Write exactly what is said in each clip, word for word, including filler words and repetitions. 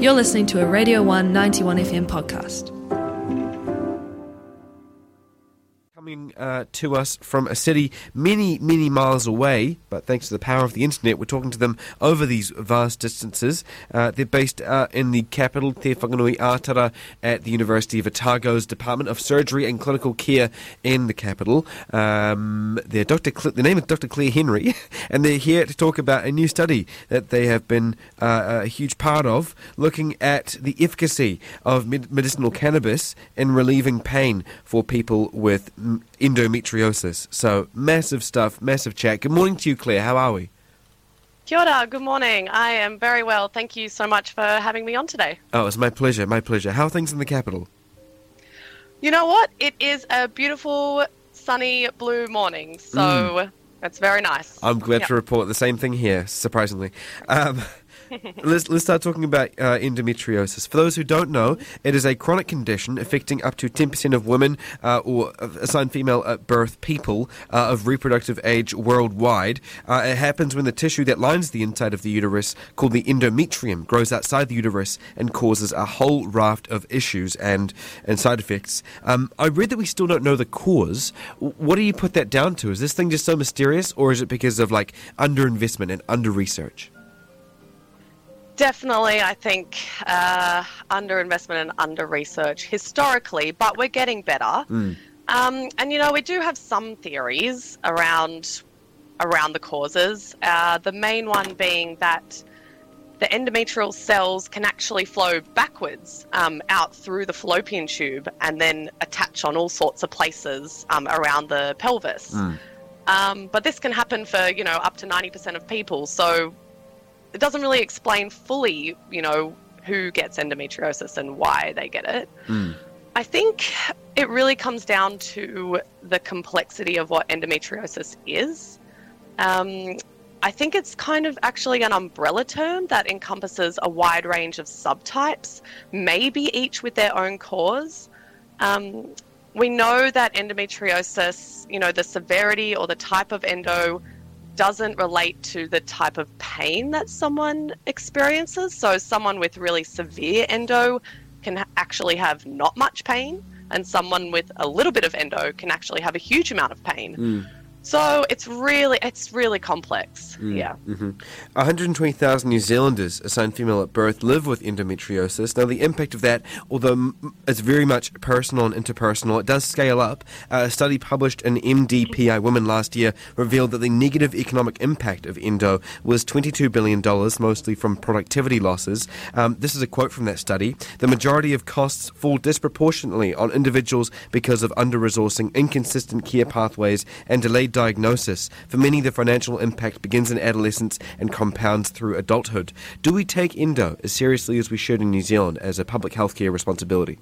You're listening to a Radio one ninety-one F M podcast. Coming uh, to us from a city many, many miles away, but thanks to the power of the internet, we're talking to them over these vast distances. Uh, they're based uh, in the capital, Te Whanganui Ātara, at the University of Otago's Department of Surgery and Clinical Care in the capital. Um, they're Doctor Cl- the name is Doctor Claire Henry, and they're here to talk about a new study that they have been uh, a huge part of, looking at the efficacy of med- medicinal cannabis in relieving pain for people with endometriosis. So massive stuff, massive chat. Good morning to you, Claire. How are we? Kia ora, good morning. I am very well. Thank you so much for having me on today. Oh, it's my pleasure, my pleasure. How are things in the capital? You know what? It is a beautiful, sunny, blue morning, so mm. it's very nice. I'm glad yep. to report the same thing here, surprisingly. Um, let's, let's start talking about uh, endometriosis. For those who don't know, it is a chronic condition affecting up to ten percent of women uh, or assigned female at birth people uh, of reproductive age worldwide. Uh, it happens when the tissue that lines the inside of the uterus, called the endometrium, grows outside the uterus and causes a whole raft of issues and, and side effects. Um, I read that we still don't know the cause. What do you put that down to? Is this thing just so mysterious, or is it because of like underinvestment and under-research? Definitely, I think, uh, under-investment and under-research historically, but we're getting better. Mm. Um, and, you know, we do have some theories around around the causes, uh, the main one being that the endometrial cells can actually flow backwards um, out through the fallopian tube and then attach on all sorts of places um, around the pelvis. Mm. Um, but this can happen for, you know, up to ninety percent of people, so it doesn't really explain fully, you know, who gets endometriosis and why they get it. Mm. I think it really comes down to the complexity of what endometriosis is. Um, I think it's kind of actually an umbrella term that encompasses a wide range of subtypes, maybe each with their own cause. Um, we know that endometriosis, you know, the severity or the type of endo doesn't relate to the type of pain that someone experiences. So someone with really severe endo can ha- actually have not much pain, and someone with a little bit of endo can actually have a huge amount of pain. Mm. So it's really, it's really complex. Mm, yeah. Mm-hmm. one hundred twenty thousand New Zealanders assigned female at birth live with endometriosis. Now, the impact of that, although it's very much personal and interpersonal, it does scale up. Uh, a study published in M D P I Women last year revealed that the negative economic impact of endo was twenty-two billion dollars, mostly from productivity losses. Um, this is a quote from that study. The majority of costs fall disproportionately on individuals because of under-resourcing, inconsistent care pathways, and delayed diagnosis. For many, the financial impact begins in adolescence and compounds through adulthood. Do we take endo as seriously as we should in New Zealand as a public healthcare responsibility?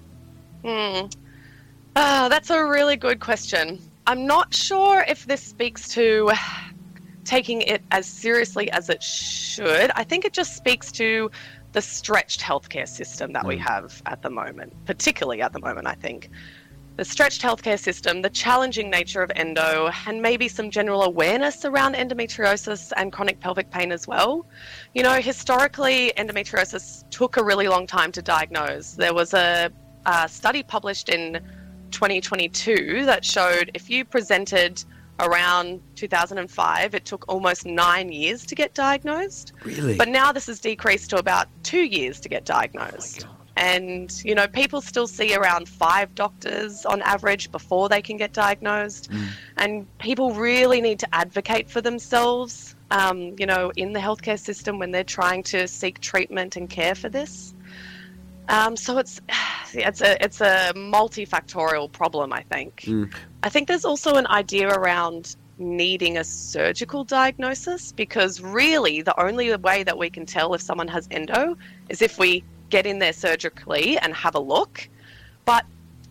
Hmm. Oh, that's a really good question. I'm not sure if this speaks to taking it as seriously as it should. I think it just speaks to the stretched healthcare system that mm. we have at the moment, particularly at the moment, I think. The stretched healthcare system, the challenging nature of endo, and maybe some general awareness around endometriosis and chronic pelvic pain as well. You know, historically, endometriosis took a really long time to diagnose. There was a, a study published in twenty twenty-two that showed if you presented around two thousand five, it took almost nine years to get diagnosed. Really? But now this has decreased to about two years to get diagnosed. Oh, and, you know, people still see around five doctors on average before they can get diagnosed. Mm. And people really need to advocate for themselves, um, you know, in the healthcare system when they're trying to seek treatment and care for this. Um, so it's it's a it's a multifactorial problem, I think. Mm. I think there's also an idea around needing a surgical diagnosis, because really the only way that we can tell if someone has endo is if we get in there surgically and have a look. But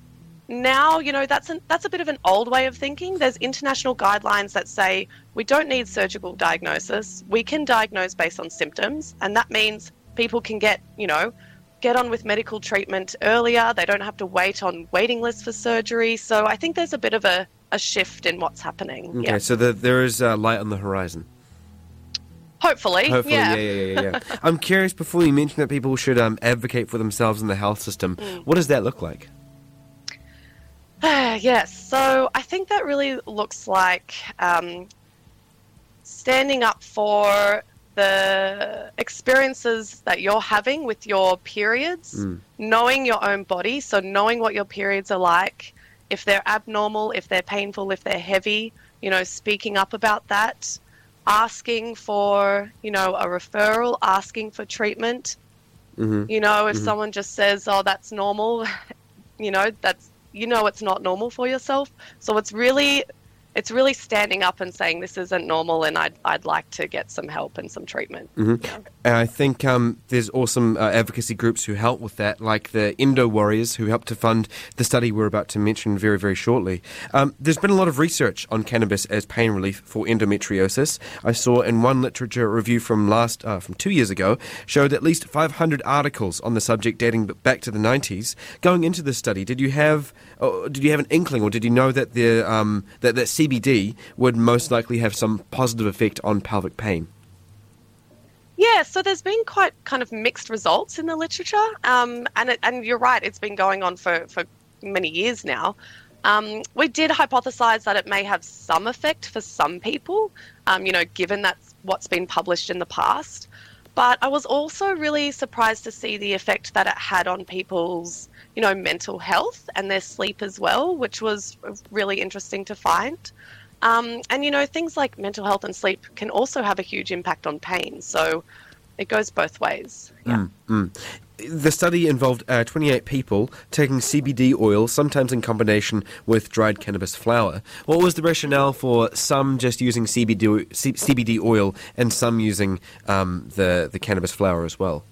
now, you know, that's an, that's a bit of an old way of thinking. There's international guidelines that say we don't need surgical diagnosis. We can diagnose based on symptoms, and that means people can get, you know, get on with medical treatment earlier. They don't have to wait on waiting lists for surgery. So I think there's a bit of a, a shift in what's happening. Okay, yeah. so the, there is uh, light on the horizon. Hopefully, Hopefully, yeah. yeah, yeah, yeah, yeah. I'm curious, before you mention that people should um, advocate for themselves in the health system, Mm. what does that look like? Yes, so I think that really looks like um, standing up for the experiences that you're having with your periods, Mm. knowing your own body, so knowing what your periods are like, if they're abnormal, if they're painful, if they're heavy, you know, speaking up about that, asking for, you know, a referral, asking for treatment. Mm-hmm. You know, if Mhm. someone just says, oh, that's normal, you know, that's, you know, it's not normal for yourself. So it's really, it's really standing up and saying this isn't normal, and I'd, I'd like to get some help and some treatment. Mm-hmm. Yeah. And I think um, there's awesome uh, advocacy groups who help with that, like the Endo Warriors, who helped to fund the study we're about to mention very, very shortly. Um, there's been a lot of research on cannabis as pain relief for endometriosis. I saw in one literature review from last, uh, from two years ago, showed at least five hundred articles on the subject dating back to the nineties. Going into this study, did you have, uh, did you have an inkling, or did you know that the um, that that C B D would most likely have some positive effect on pelvic pain? Yeah, so there's been quite kind of mixed results in the literature, um, and it, and you're right, it's been going on for, for many years now. Um, we did hypothesize that it may have some effect for some people, um, you know, given that's what's been published in the past. But I was also really surprised to see the effect that it had on people's, you know, mental health and their sleep as well, which was really interesting to find. Um, and, you know, things like mental health and sleep can also have a huge impact on pain. So it goes both ways. Yeah. Mm, mm. The study involved uh, twenty-eight people taking C B D oil, sometimes in combination with dried cannabis flower. What was the rationale for some just using C B D, C- CBD oil and some using um, the, the cannabis flower as well?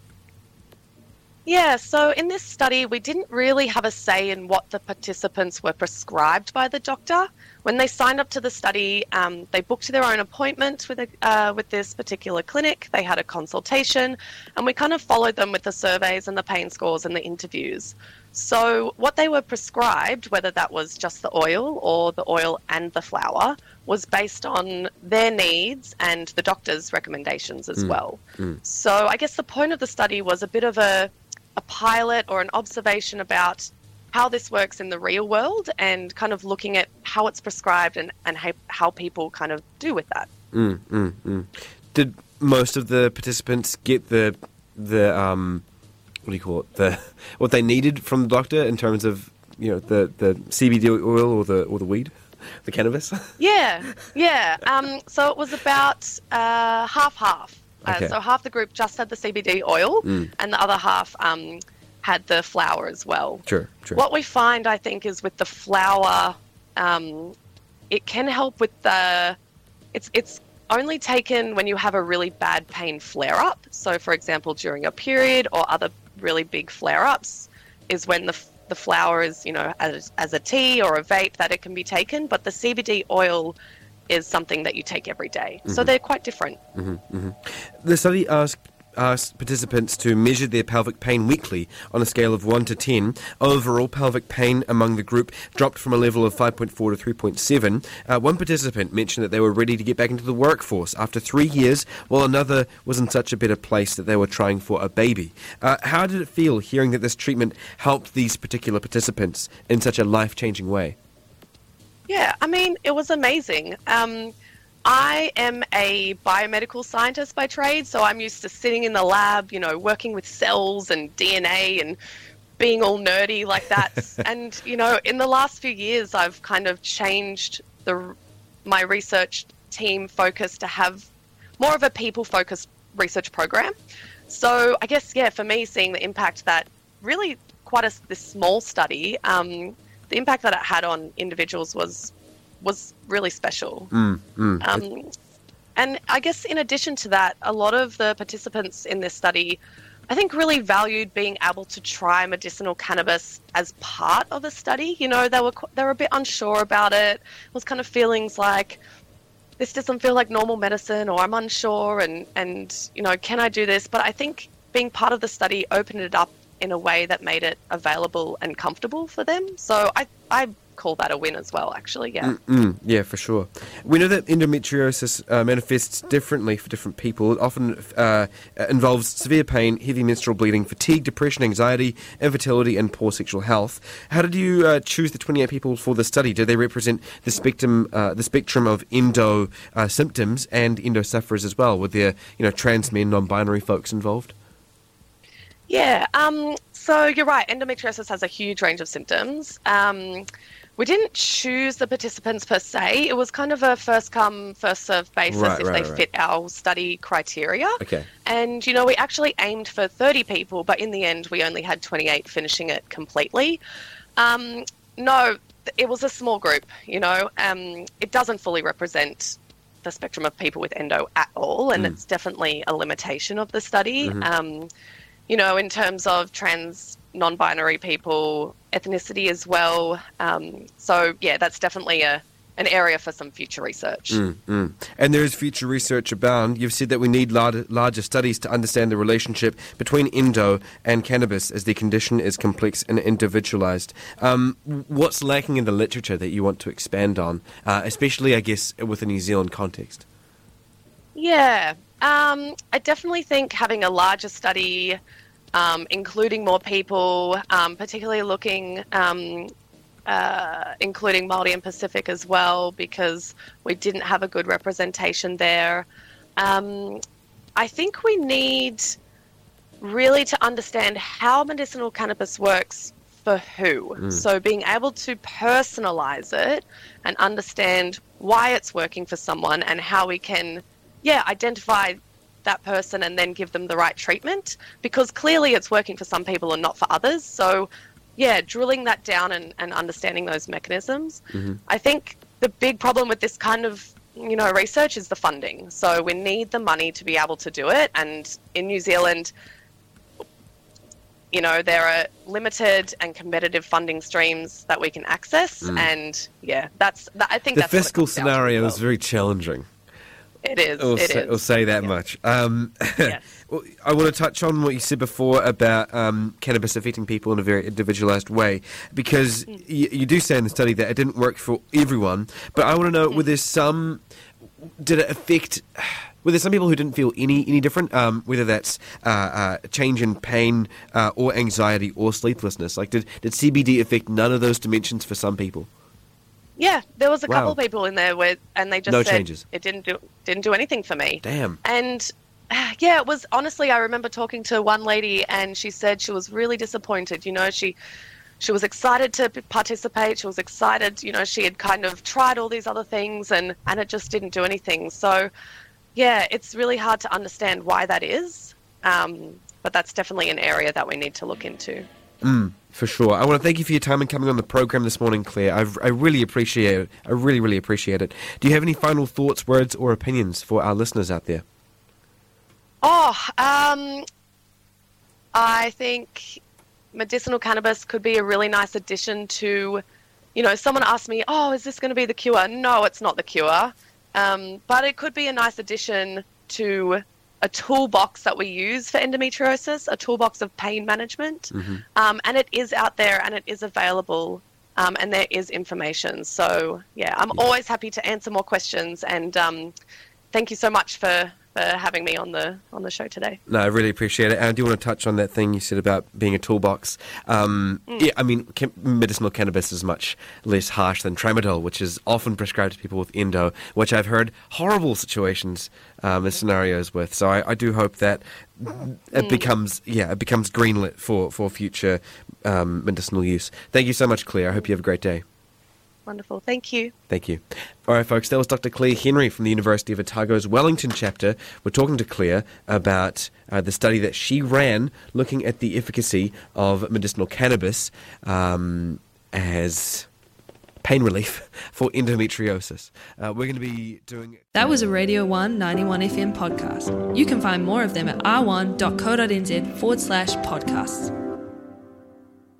Yeah, so in this study, we didn't really have a say in what the participants were prescribed by the doctor. When they signed up to the study, um, they booked their own appointment with a, uh, with this particular clinic. They had a consultation, and we kind of followed them with the surveys and the pain scores and the interviews. So what they were prescribed, whether that was just the oil or the oil and the flower, was based on their needs and the doctor's recommendations as Mm. well. Mm. So I guess the point of the study was a bit of a a pilot or an observation about how this works in the real world, and kind of looking at how it's prescribed and, and how, how people kind of do with that. Mm, mm, mm. Did most of the participants get the the um, what do you call it, the what they needed from the doctor in terms of, you know, the, the C B D oil or the or the weed, the cannabis? Yeah, yeah. Um, so it was about uh, half-half. Okay. Uh, so half the group just had the C B D oil, Mm. and the other half um, had the flower as well. Sure, sure. What we find, I think, is with the flower, um, it can help with the. It's it's only taken when you have a really bad pain flare-up. So, for example, during a period or other really big flare-ups, is when the the flower is, you know, as as a tea or a vape, that it can be taken. But the C B D oil is something that you take every day. So they're quite different. Mm-hmm, mm-hmm. The study asked, asked participants to measure their pelvic pain weekly on a scale of one to ten. Overall pelvic pain among the group dropped from a level of five point four to three point seven. Uh, one participant mentioned that they were ready to get back into the workforce after three years, while another was in such a better place that they were trying for a baby. Uh, how did it feel hearing that this treatment helped these particular participants in such a life-changing way? Yeah, I mean, it was amazing. Um, I am a biomedical scientist by trade, so I'm used to sitting in the lab, you know, working with cells and D N A and being all nerdy like that. And, you know, in the last few years, I've kind of changed the my research team focus to have more of a people-focused research program. So I guess, yeah, for me, seeing the impact that really quite a this small study, um, the impact that it had on individuals was was really special. Mm, mm. Um, and I guess in addition to that, a lot of the participants in this study, I think, really valued being able to try medicinal cannabis as part of a study. You know, they were they were a bit unsure about it. It was kind of feelings like, this doesn't feel like normal medicine, or I'm unsure, and, and you know, can I do this? But I think being part of the study opened it up in a way that made it available and comfortable for them. So I, I call that a win as well, actually, yeah. Mm-mm, yeah, for sure. We know that endometriosis uh, manifests differently for different people. It often uh, involves severe pain, heavy menstrual bleeding, fatigue, depression, anxiety, infertility, and poor sexual health. How did you uh, choose the twenty-eight people for the study? Do they represent the spectrum, uh, the spectrum of endo uh, symptoms and endo sufferers as well? Were there, you know, trans men, non-binary folks involved? Yeah, um, so you're right. Endometriosis has a huge range of symptoms. Um, we didn't choose the participants per se. It was kind of a first-come, first-served basis right, if right, they right. fit our study criteria. Okay. And, you know, we actually aimed for thirty people, but in the end we only had twenty-eight finishing it completely. Um, no, it was a small group, you know. Um, it doesn't fully represent the spectrum of people with endo at all, and mm. it's definitely a limitation of the study. Mm-hmm. Um, you know, in terms of trans, non-binary people, ethnicity as well. Um, so, yeah, that's definitely a an area for some future research. Mm, mm. And there is future research abound. You've said that we need larger, larger studies to understand the relationship between endo and cannabis, as the condition is complex and individualized. Um, what's lacking in the literature that you want to expand on, uh, especially, I guess, with a New Zealand context? Yeah, um, I definitely think having a larger study, um, including more people, um, particularly looking... Um, Uh, including Māori and Pacific as well, because we didn't have a good representation there. Um, I think we need really to understand how medicinal cannabis works for who. Mm. So being able to personalize it and understand why it's working for someone and how we can, yeah, identify that person and then give them the right treatment, because clearly it's working for some people and not for others. So yeah, drilling that down and, and understanding those mechanisms. Mm-hmm. I think the big problem with this kind of, you know, research is the funding. So we need the money to be able to do it. And in New Zealand, you know, there are limited and competitive funding streams that we can access. Mm. And yeah, that's, that, I think the that's fiscal what it scenario well. is very challenging. It is. I'll it say, is. I'll say that yeah. much. Um, yes. Well, I want to touch on what you said before about um, cannabis affecting people in a very individualized way, because mm. y- you do say in the study that it didn't work for everyone. But I want to know, mm. were there some, did it affect, were there some people who didn't feel any any different, um, whether that's uh, uh, change in pain uh, or anxiety or sleeplessness? Like, did, did C B D affect none of those dimensions for some people? Yeah, there was a wow. couple of people in there where, and they just no said changes. It didn't do didn't do anything for me. Damn. And yeah, it was honestly. I remember talking to one lady, and she said she was really disappointed. You know, she she was excited to participate. She was excited. You know, she had kind of tried all these other things, and and it just didn't do anything. So yeah, it's really hard to understand why that is. Um, but that's definitely an area that we need to look into. Mm. For sure. I want to thank you for your time and coming on the program this morning, Claire. I've, I really appreciate it. I really, really appreciate it. Do you have any final thoughts, words, or opinions for our listeners out there? Oh, um, I think medicinal cannabis could be a really nice addition to, you know, someone asked me, oh, is this going to be the cure? No, it's not the cure. Um, but it could be a nice addition to a toolbox that we use for endometriosis, a toolbox of pain management. Mm-hmm. Um, and it is out there and it is available um, and there is information. So, yeah, I'm yeah. always happy to answer more questions. And um, thank you so much for, for having me on the on the show today. No, I really appreciate it. And I do want to touch on that thing you said about being a toolbox. Um, mm. Yeah, I mean, chem- medicinal cannabis is much less harsh than tramadol, which is often prescribed to people with endo, which I've heard horrible situations um, and scenarios with. So I, I do hope that it mm. becomes, yeah, it becomes greenlit for for future um, medicinal use. Thank you so much, Claire. I hope you have a great day. Wonderful. Thank you. Thank you. All right, folks, that was Doctor Claire Henry from the University of Otago's Wellington chapter. We're talking to Claire about uh, the study that she ran looking at the efficacy of medicinal cannabis um, as pain relief for endometriosis. Uh, we're going to be doing... That was a Radio one ninety-one F M podcast. You can find more of them at r one dot co dot n z forward slash podcasts.